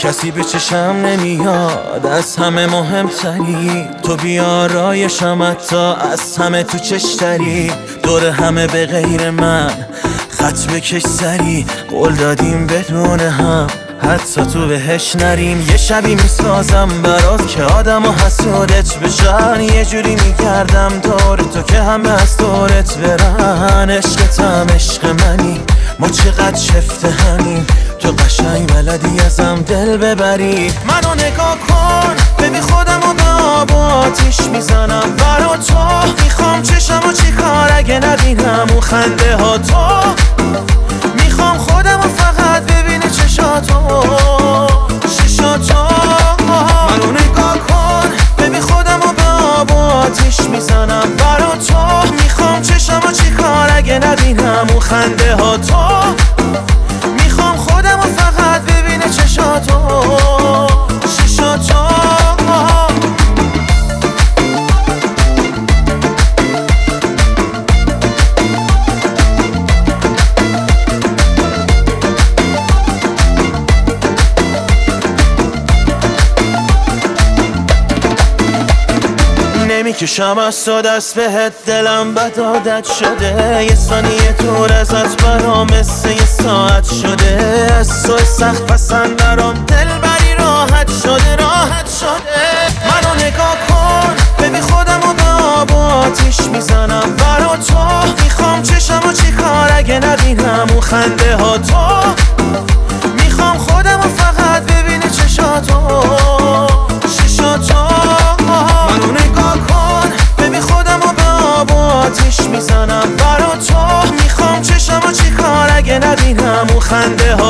کسی به چشم نمیاد، از همه مهمتری تو، بیارایشم حتی از همه تو چشتری. دور همه به غیر من خط بکش سری، قول دادیم بدون هم حتی تو بهش نریم. یه شبی میسازم برات که آدم و حسودت بشن، یه جوری میگردم دور تو که همه از دورت برن. عشقتم عشق منی، ما چقدر شفته همین، تو قشنگ بلدی ازم دل ببری. منو نگاه کن ببین خودم و به آب و آتیش میزنم برا تو. میخوام چشمو چی کار اگه نبینم اون خنده ها تو. میخوام خودم و فقط ببینه چشاتو چشاتو. منو نگاه کن ببین خودم و به آب و آتیش میزنم برا تو. میخوام چشمو چی کار اگه نبینم اون خنده ها تو. میخوام خودم و فقط ببینه چشاتو چشاتو. نمیکشم از تو دست بهت، دلم بد عادت شده. یه ثانیه دور ازت برام مثل یه ساعت شده. از تو سخت پسند درام دل بری راحت شده راحت شده. منو نگاه کن ببین خودم و به آب و آتیش میزنم برا تو. میخوام چشمو چی کار اگه نبینم اون خنده ها تو. میخوام خودم و فقط ببینه چشاتو چشاتو. منو نگاه کن ببین خودم و به آب و آتیش میزنم برا تو. میخوام چشمو چی کار اگه نبینم اون خنده ها